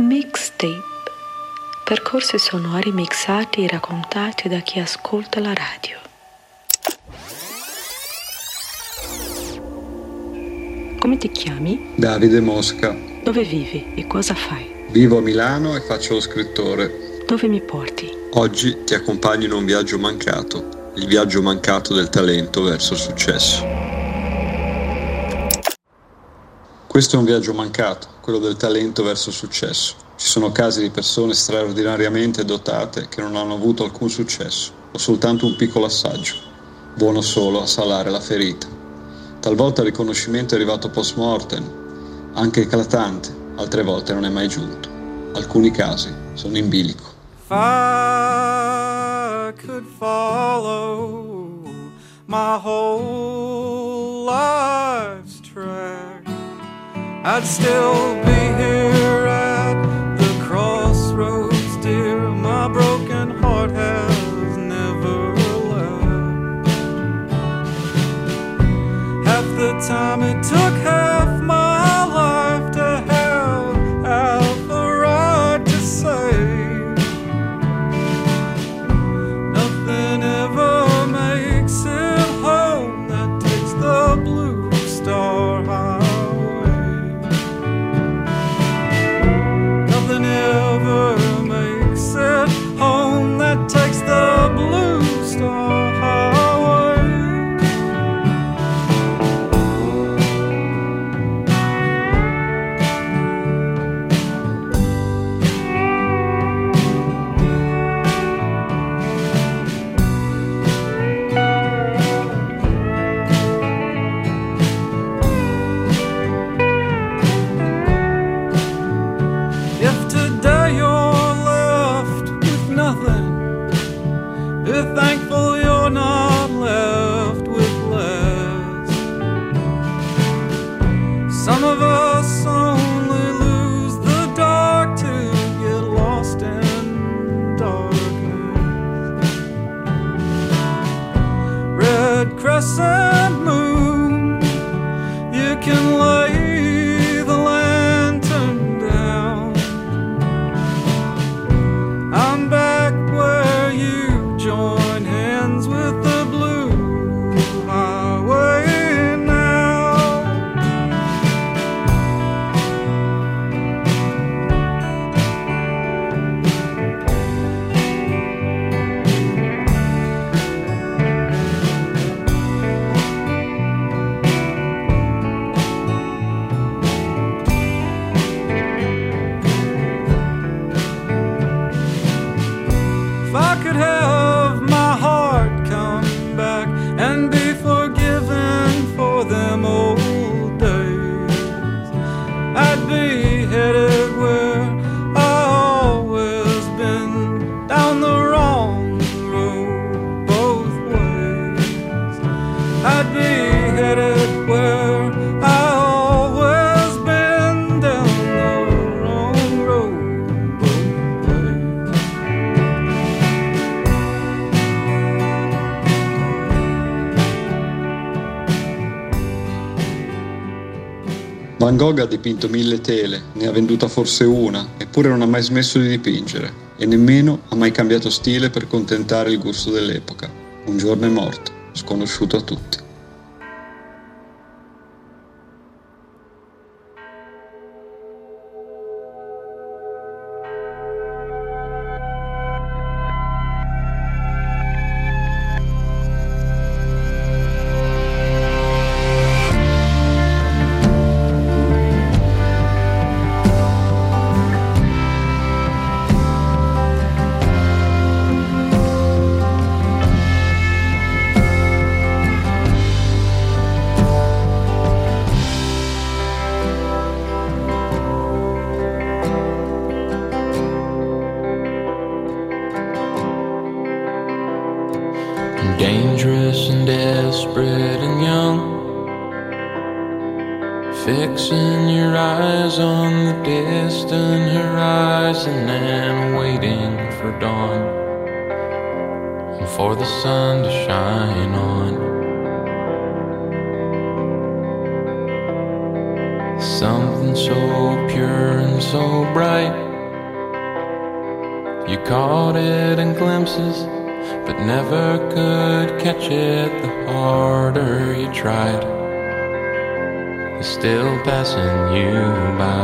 Mixtape. Percorsi sonori mixati e raccontati da chi ascolta la radio. Come ti chiami? Davide Mosca. Dove vivi e cosa fai? Vivo a Milano e faccio lo scrittore. Dove mi porti? Oggi ti accompagno in un viaggio mancato, il viaggio mancato del talento verso il successo. Questo è un viaggio mancato, quello del talento verso il successo. Ci sono casi di persone straordinariamente dotate che non hanno avuto alcun successo, o soltanto un piccolo assaggio, buono solo a salare la ferita. Talvolta il riconoscimento è arrivato post mortem, anche eclatante, altre volte non è mai giunto. Alcuni casi sono in bilico. If I could follow my whole life's track, I'd still be here at the crossroads, dear. My broken heart has never left. Half the time it took half my life to have half a right to say. Nothing ever makes it home that takes the blue star highway. Nothing ever makes it home that takes the blue star highway. If today you're left with nothing, be thankful you're not left with less. Some of us only lose the dark to get lost in darkness. Red crescent moon, you can lay the lantern down. I'm back where you join hands with the blue highway now. If I could have my heart come back and be forgiven for them old days, I'd be headed where I always been, down the wrong road both ways. I'd be headed where I always been, down the wrong road both ways. Van Gogh ha dipinto 1000 tele, ne ha venduta forse una, eppure non ha mai smesso di dipingere, e nemmeno ha mai cambiato stile per contentare il gusto dell'epoca. Un giorno è morto, sconosciuto a tutti. Dangerous and desperate and young, fixing your eyes on the distant horizon and waiting for dawn, and for the sun to shine on. Something so pure and so bright, You caught it in glimpses, but never could catch it. The harder you tried, it's still passing you by.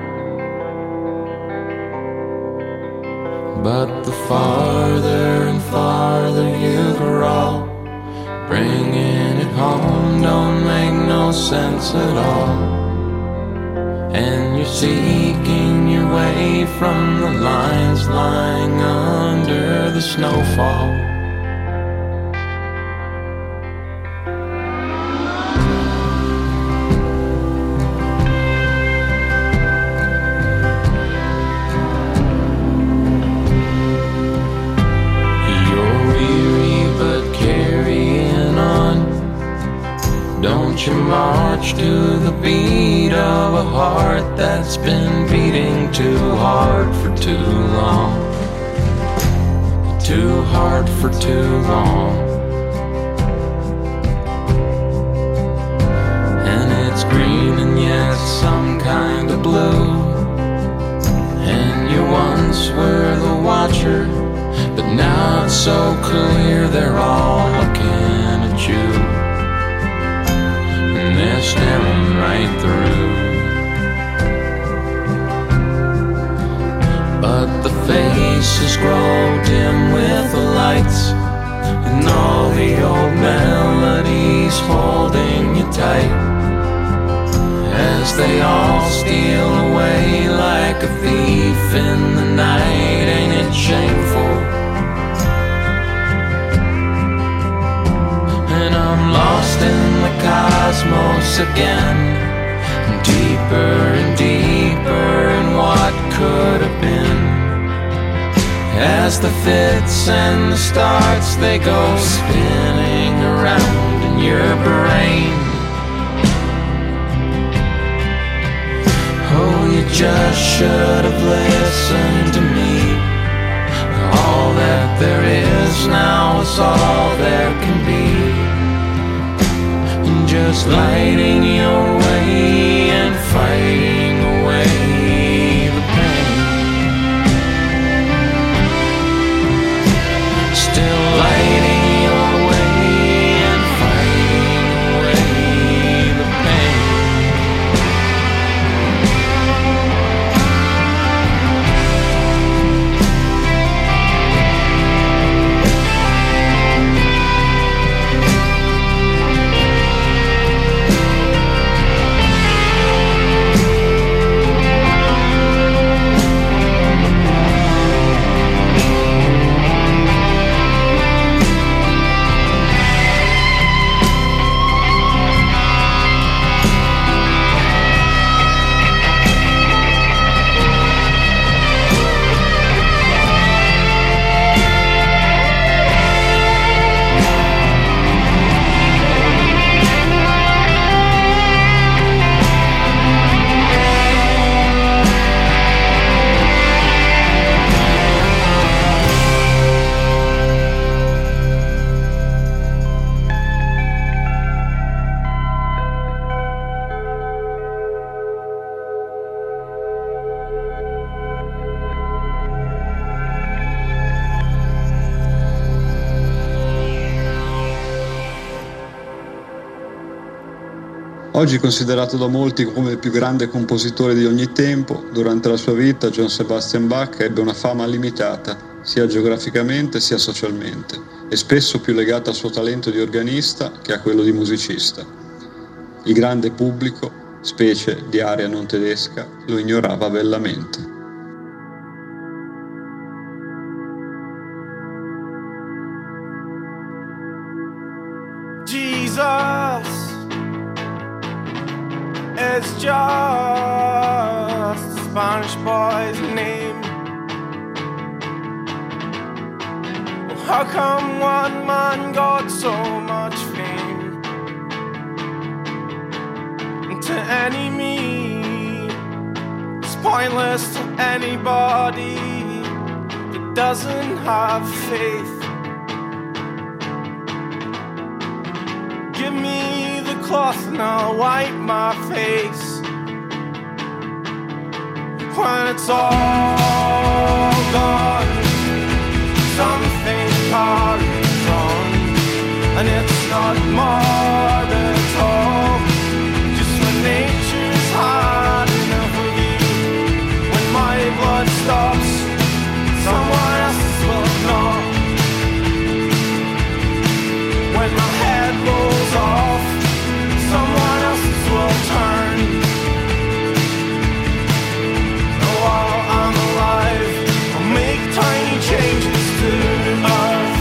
But the farther and farther you crawl, bringing it home don't make no sense at all. And you're seeking your way from the lines lying under the snowfall. Don't you march to the beat of a heart that's been beating too hard for too long. Too hard for too long. And it's green and yet some kind of blue. And you once were the watcher, but now it's so clear they're all looking at you. They're staring right through. But the faces grow dim with the lights, and all the old melodies holding you tight, as they all steal away like a thief in the night. Ain't it shameful? And I'm lost in the cosmos again, deeper and deeper in what could have been. As the fits and the starts, they go spinning around in your brain. Oh, you just should have listened to me. All that there is now is all there can be. Just lighting your way and fighting away the pain. Still lighting your way and fighting away the pain. Oggi considerato da molti come il più grande compositore di ogni tempo, durante la sua vita Johann Sebastian Bach ebbe una fama limitata, sia geograficamente sia socialmente, e spesso più legata al suo talento di organista che a quello di musicista. Il grande pubblico, specie di area non tedesca, lo ignorava bellamente. Jesus is just a Spanish boy's name. Well, how come one man got so much fame? To any me, it's pointless to anybody that doesn't have faith. Give me the cloth and I'll wipe my face. When it's all gone, not more at all. Just when nature's hard enough of you, when my blood stops, someone else's will not. When my head rolls off, someone else's will turn. And while I'm alive, I'll make tiny changes to Earth.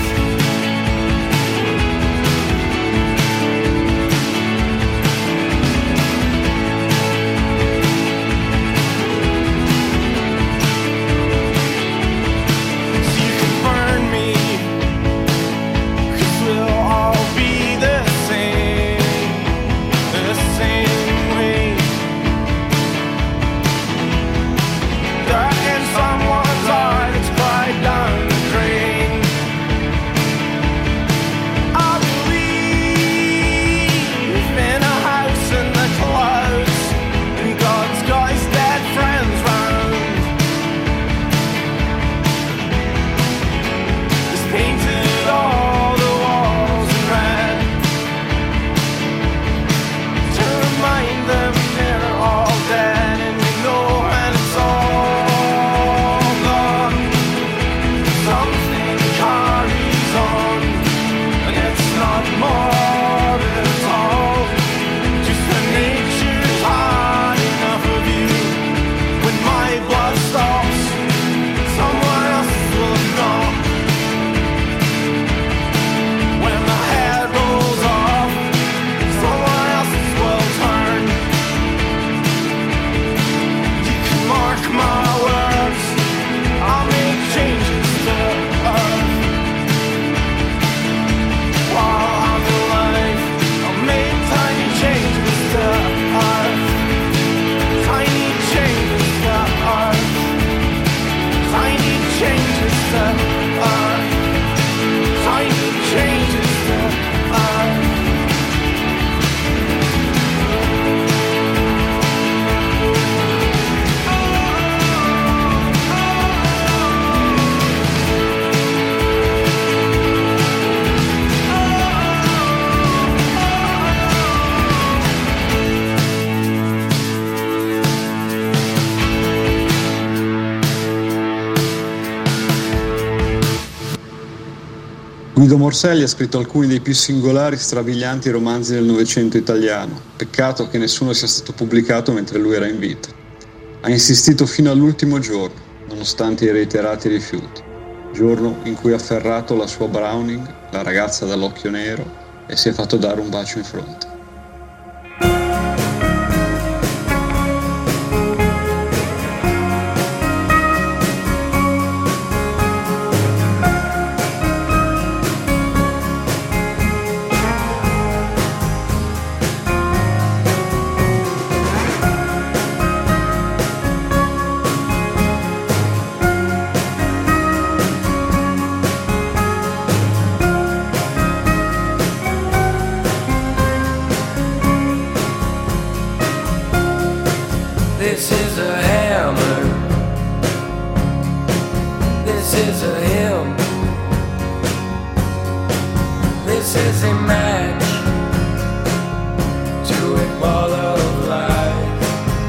Guido Morselli ha scritto alcuni dei più singolari, strabilianti romanzi del Novecento italiano. Peccato che nessuno sia stato pubblicato mentre lui era in vita. Ha insistito fino all'ultimo giorno, nonostante i reiterati rifiuti. Giorno in cui ha afferrato la sua Browning, la ragazza dall'occhio nero, e si è fatto dare un bacio in fronte. This is a hammer. This is a hymn. This is a match to a ball of light.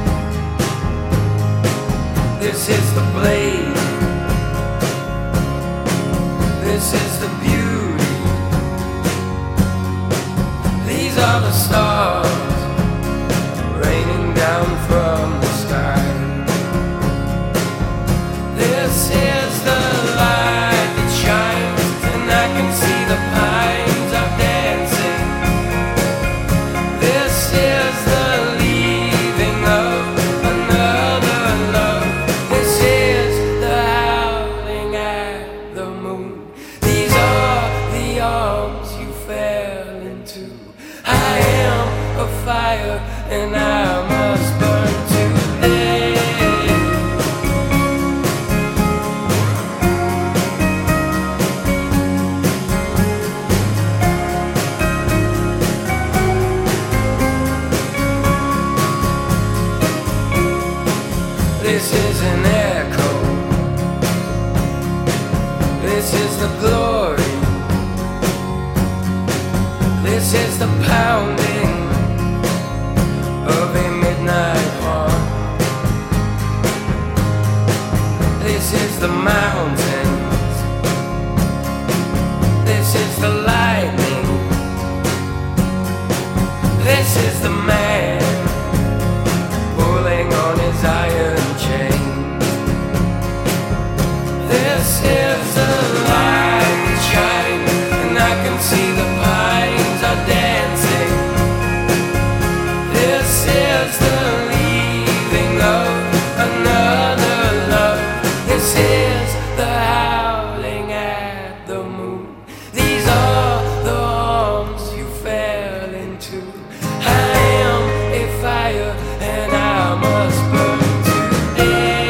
This is the blade. This is the beauty. These are the stars raining down from the sky. This is the light that shines, and I can see the pines are dancing. This is the leaving of another love. This is the howling at the moon. These are the arms you fell into. I am a fire, and I must burn today. This is an echo. This is the glory. This This is the pounding of a midnight heart. This is the mountains. This is the lightning. This is the man pulling on his iron chain. This is the light that shines, and I can see the pines are dancing. This is the leaving of another love. This is the howling at the moon. These are the arms you fell into. I am a fire and I must burn today.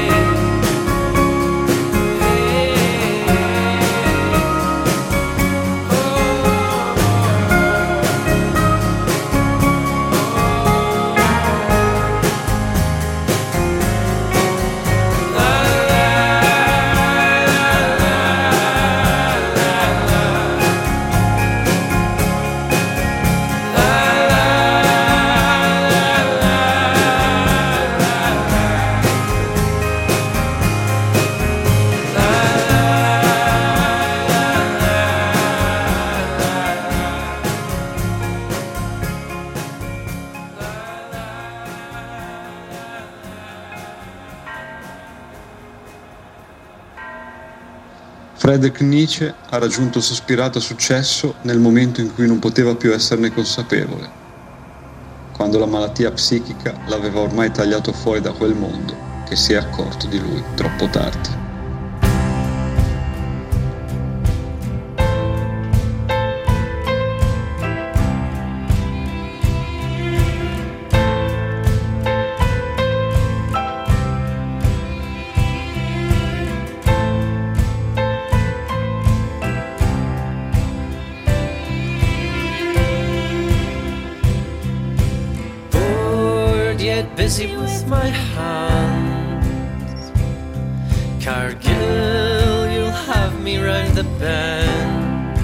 Friedrich Nietzsche ha raggiunto il sospirato successo nel momento in cui non poteva più esserne consapevole, quando la malattia psichica l'aveva ormai tagliato fuori da quel mondo che si è accorto di lui troppo tardi. Busy with my hands, Cargill, you'll have me round the bend.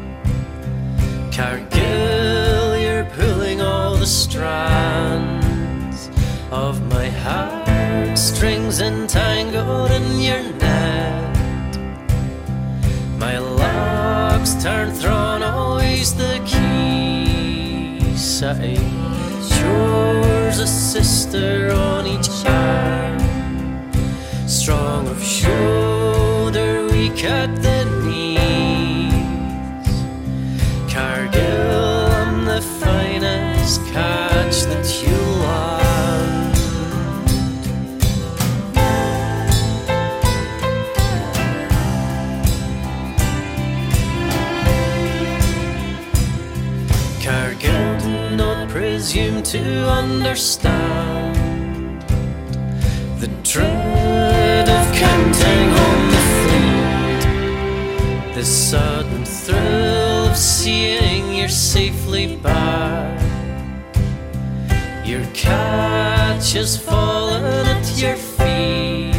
Cargill, you're pulling all the strands of my heartstrings entangled in your net. My locks turn thrown, always the key setting. Yours a sister on each arm, strong of shoulder, weak at the knees. Cargill, I'm the finest catch that you land. Cargill, do not presume to understand the dread of counting on the fleet, the sudden thrill of seeing you're safely back. Your catch has fallen at your feet.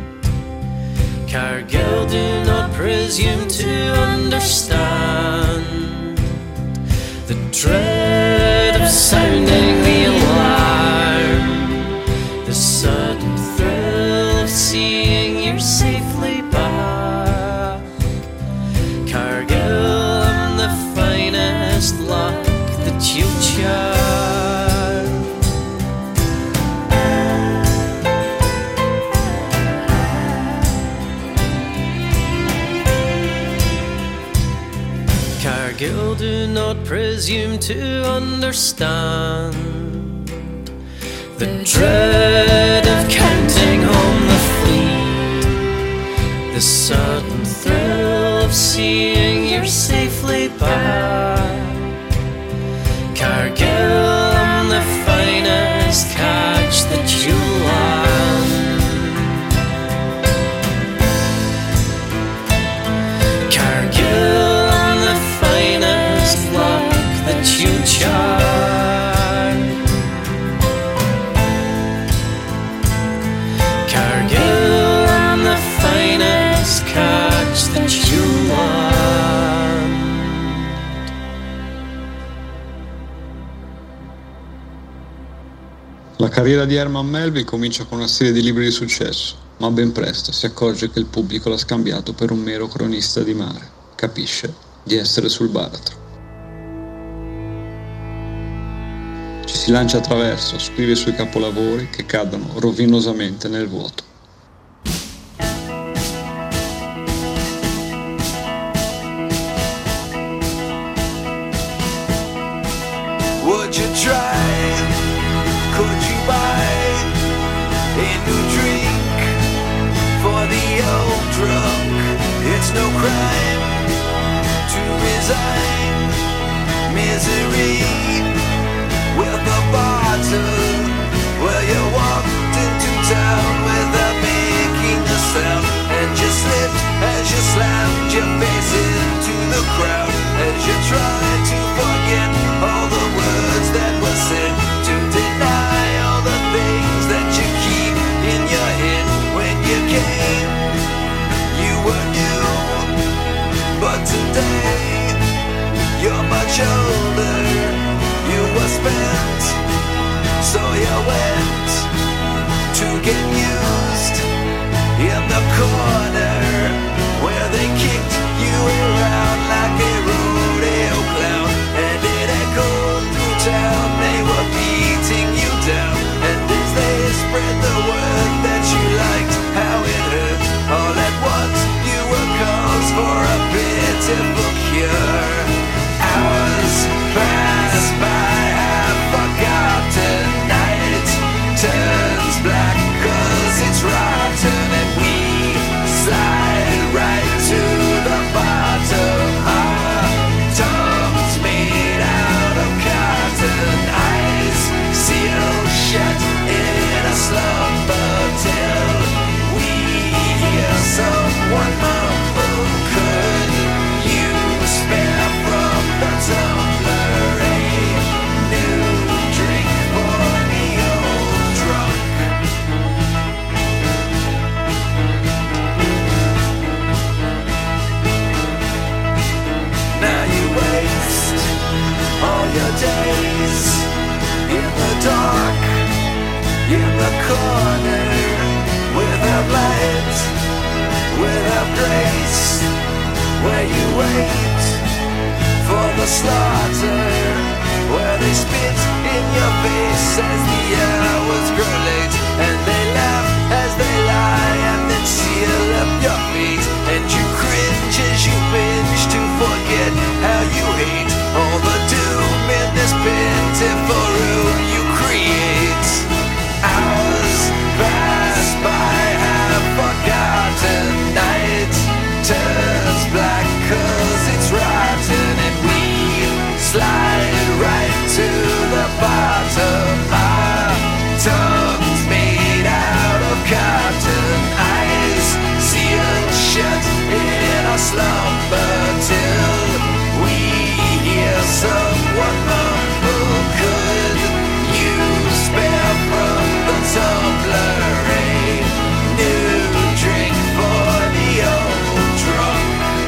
Cargill, do not presume to understand the dread of sounding the alarm, the sudden thrill of seeing you're safely back. Cargill, I'm the finest luck that you'll charm. Cargill, do not presume to understand the dread of counting home the fleet, the sudden thrill of seeing you're safely back. Cargill, I'm the finest catch that you'll land. Cargill, that you charm. La carriera di Herman Melville comincia con una serie di libri di successo, ma ben presto si accorge che il pubblico l'ha scambiato per un mero cronista di mare. Capisce di essere sul baratro. Ci si lancia attraverso, scrive i suoi capolavori che cadono rovinosamente nel vuoto. Would you try? Could you buy a new drink for the old drunk? It's no crime to resign misery with a bottle. Well, you walked into town without making a sound, and you slipped as you slammed your face into the crowd, as you tried to forget all the words that were said, to deny all the things that you keep in your head. When you came, you were new, but today you're much older. You were spent, so you went to get used in the corner where they kicked you around like a rodeo clown, and it echoed through town. They were beating you down, and as they spread the word that you liked how it hurt, all at once you were cause for a pitiful cure. Hours pass by, have forgotten. Night turns black 'cause it's rotten, and we slide right to the bottom. Our tongues made out of cotton, eyes sealed shut in a slumber till we hear someone mumble. Could you spare from the tumbler a new drink for the old drunk? Now you waste all your days in the dark, in the corner, without light, without grace, where you wait for the slaughter, where they spit in your face as the hours grow late, and they laugh as they lie and then seal up your fate, and you cringe as you binge to forget how you hate all the doom in this pitiful room you create. Hours pass by, have forgotten. Night turns black 'cause it's rotten, and we slide right to the bottom. Our tongues made out of cotton, eyes sealed shut in a slumber till we hear someone mumble. Could you spare from the tumbler a new drink for the old drunk?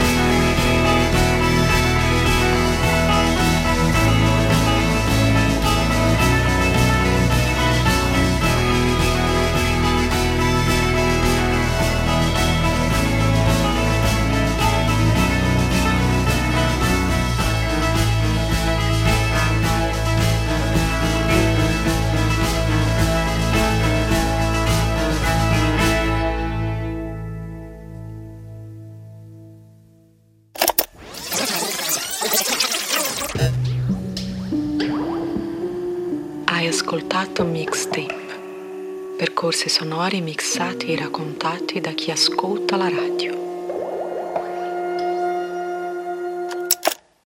Hai ascoltato Mixtape, percorsi sonori mixati e raccontati da chi ascolta la radio.